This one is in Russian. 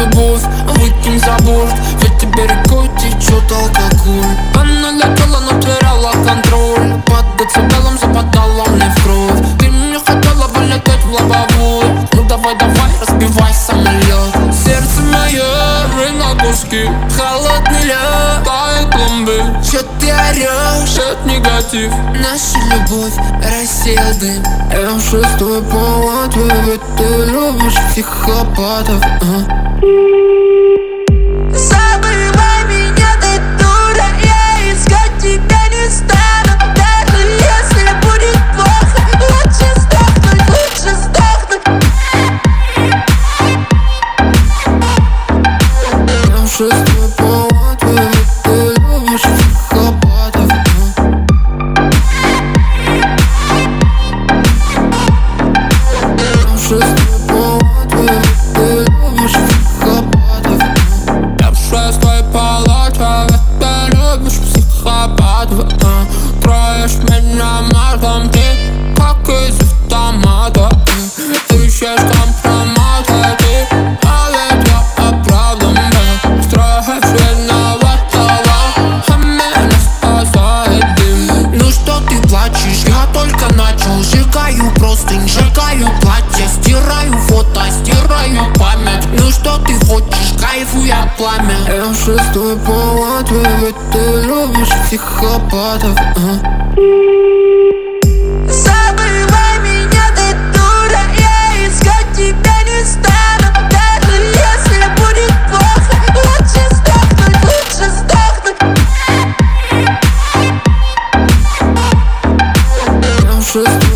любовь, выкинь за борт, ведь тебе рекой течет алкоголь. Она летела, но теряла контроль, под децибелом западала мне в кровь. Ты мне хотела вылететь в лобовую, ну давай, разбивай самолет. Сердце мое на куски, холодный лед, тает пломбы. Чё ты орёшь? Это негатив. Наша любовь рассеял дым. Я шестой по Латвии, ведь ты любишь психопатов. Забывай меня, ты дура, я искать тебя не стану. Даже если будет плохо, лучше сдохнуть, лучше сдохнуть. Я шестой по Латвии, ведь ты любишь психопатов. Я шестой по Латвии, ведь ты любишь психопатов. Я в шестой по Латвии, ведь ты любишь психопатов. Троишь меня матом, ты как из автомата. Ищешь компроматы, ты, а ведь я оправдан был. Строишь виноватого, а меня спасает дым. Ну что ты плачешь, я только начал. Сжигаю простынь, сжигаю платье, стираю фото, стираю память. Ну что ты хочешь, кайфуя пламя. Я шестой по Латвии, ведь ты любишь психопатов. Забывай меня, ты дура, я искать тебя не стану. Даже если будет плохо, лучше сдохнуть, лучше сдохнуть. Я шестой